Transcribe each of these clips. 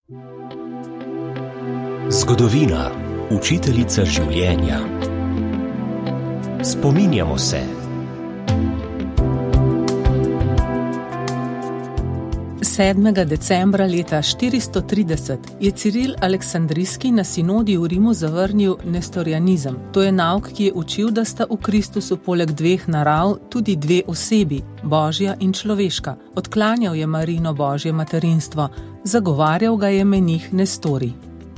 Zgodovina, učiteljica življenja. Spominjamo se. 7. decembra leta 430 je Ciril Aleksandrijski na sinodi v Rimu zavrnil nestorianizem. To je nauk, ki je učil, da sta v Kristusu poleg dveh narav tudi dve osebi, Božja in človeška. Odklanjal je Marijino Božje materinstvo, zagovarjal ga je menih Nestorij.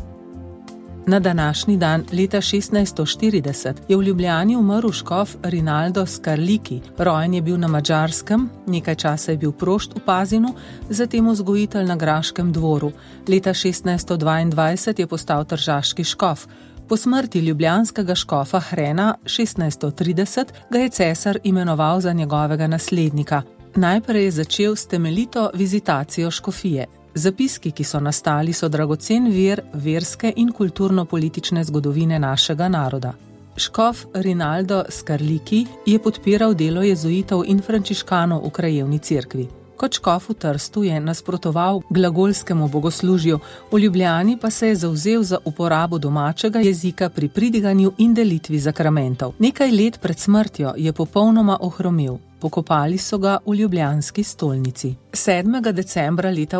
Na današnji dan, leta 1640, je v Ljubljani umrl škof Rinaldo Scarliki. Rojen je bil na Madžarskem, nekaj časa je bil prošt v Pazinu, zatem vzgojitelj na Graškem dvoru. Leta 1622 je postal tržaški škof. Po smrti ljubljanskega škofa Hrena 1630 ga je cesar imenoval za njegovega naslednika. Najprej je začel s temeljito vizitacijo škofije. Zapiski, ki so nastali, so dragocen vir verske in kulturno-politične zgodovine našega naroda. Škof Rinaldo Scarliki je podpiral delo jezuitov in frančiškanov v krajevni cerkvi. Kot škof v Trstu je nasprotoval glagolskemu bogoslužju, v Ljubljani pa se je zavzel za uporabo domačega jezika pri pridiganju in delitvi zakramentov. Nekaj let pred smrtjo je popolnoma ohromel. Pokopali so ga v ljubljanski stolnici. 7. decembra leta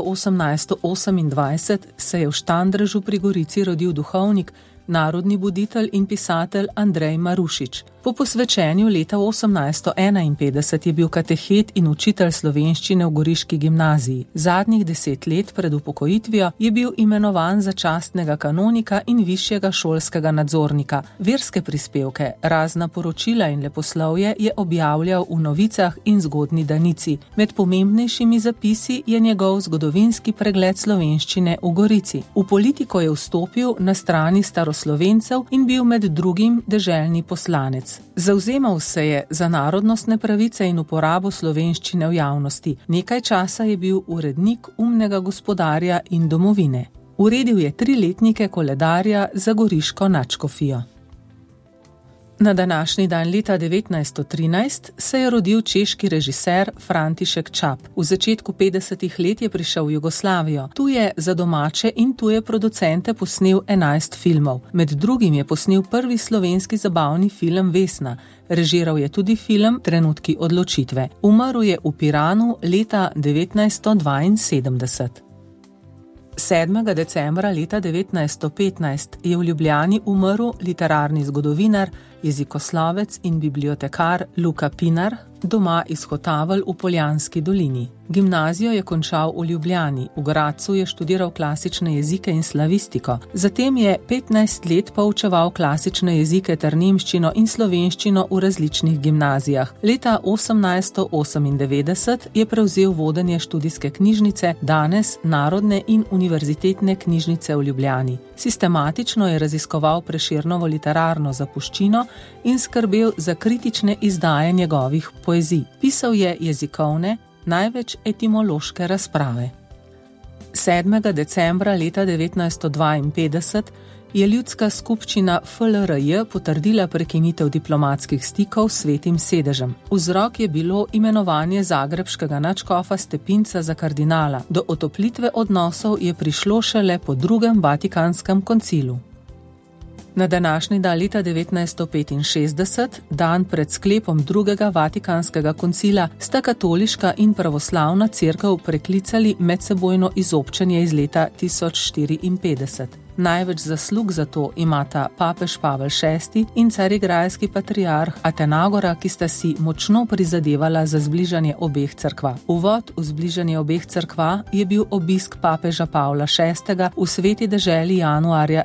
1828 se je v Štandrežu pri Gorici rodil duhovnik, narodni buditelj in pisatelj Andrej Marušič. Po posvečenju leta 1851 je bil katehet in učitelj slovenščine v Goriški gimnaziji. Zadnjih 10 let pred upokojitvijo je bil imenovan za častnega kanonika in višjega šolskega nadzornika. Verske prispevke, razna poročila in leposlovje je objavljal v Novicah in Zgodnji Danici. Med pomembnejšimi zapisi je njegov zgodovinski pregled slovenščine v Gorici. V politiko je vstopil na strani staroslovencev in bil med drugim deželni poslanec. Zavzemal se je za narodnostne pravice in uporabo slovenščine v javnosti. Nekaj časa je bil urednik Umnega gospodarja in Domovine. Uredil je 3 letnike koledarja za goriško nadškofijo. Na današnji dan leta 1913 se je rodil češki režiser František Čap. V začetku 50. let je prišel v Jugoslavijo. Tu je za domače in tuje producente posnel 11 filmov. Med drugim je posnel prvi slovenski zabavni film Vesna. Režiral je tudi film Trenutki odločitve. Umrl je v Piranu leta 1972. 7. decembra leta 1915 je v Ljubljani umrl literarni zgodovinar, jezikoslovec in bibliotekar Luka Pinar, doma iz Hotavelj v Poljanski dolini. Gimnazijo je končal v Ljubljani, v Gradcu je študiral klasične jezike in slavistiko. Zatem je 15 let poučeval klasične jezike ter nemščino in slovenščino v različnih gimnazijah. Leta 1898 je prevzel vodenje študijske knjižnice, danes Narodne in univerzitetne knjižnice v Ljubljani. Sistematično je raziskoval Prešernovo literarno zapuščino in skrbel za kritične izdaje njegovih poezij. Pisal je jezikovne, največ etimološke razprave. 7. decembra leta 1952 je ljudska skupščina FLRJ potrdila prekinitev diplomatskih stikov s Svetim sedežem. Vzrok je bilo imenovanje zagrebškega nadškofa Stepinca za kardinala. Do otoplitve odnosov je prišlo šele po drugem Vatikanskem koncilu. Na današnji dan leta 1965, dan pred sklepom drugega Vatikanskega koncila, sta katoliška in pravoslavna cerkev preklicali medsebojno izobčenje iz leta 1054. Največ zaslug za to imata papež Pavel VI in carigrajski patriarh Atenagora, ki sta si močno prizadevala za zbližanje obeh cerkva. Uvod v zbližanje obeh cerkva je bil obisk papeža Pavla VI v Sveti deželi januarja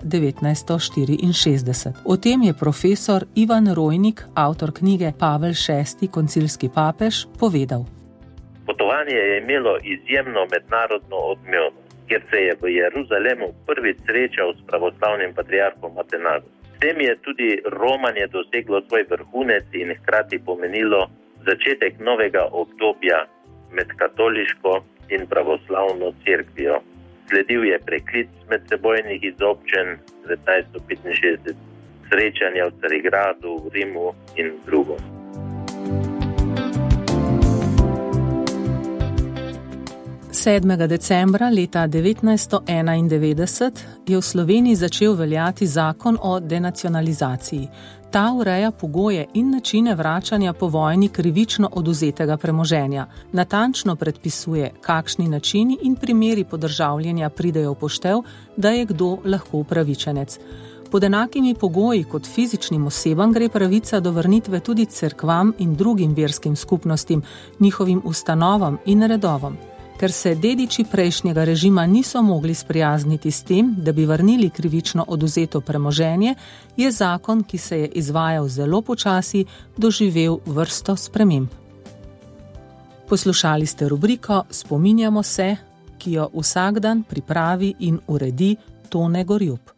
1964. O tem je profesor Ivan Rojnik, avtor knjige Pavel VI, koncilski papež, povedal. Potovanje je imelo izjemno mednarodno odmev, kjer se je v Jeruzalemu prvič srečal s pravoslavnim patriarhom Atenagorom. S tem je tudi romanje doseglo svoj vrhunec in hkrati pomenilo začetek novega obdobja med katoliško in pravoslavno cerkvijo. Sledil je preklic medsebojnih izobčenj 1965, srečanja v Carigradu, v Rimu in drugo. 7. decembra leta 1991 je v Sloveniji začel veljati zakon o denacionalizaciji. Ta ureja pogoje in načine vračanja po vojni krivično oduzetega premoženja. Natančno predpisuje, kakšni načini in primeri podržavljenja pridejo v poštev, da je kdo lahko upravičenec. Pod enakimi pogoji kot fizičnim osebam gre pravica do vrnitve tudi cerkvam in drugim verskim skupnostim, njihovim ustanovam in redovom. Ker se dediči prejšnjega režima niso mogli sprijazniti s tem, da bi vrnili krivično oduzeto premoženje, je zakon, ki se je izvajal zelo počasi, doživel vrsto sprememb. Poslušali ste rubriko Spominjamo se, ki jo vsak dan pripravi in uredi Tone Gorjup.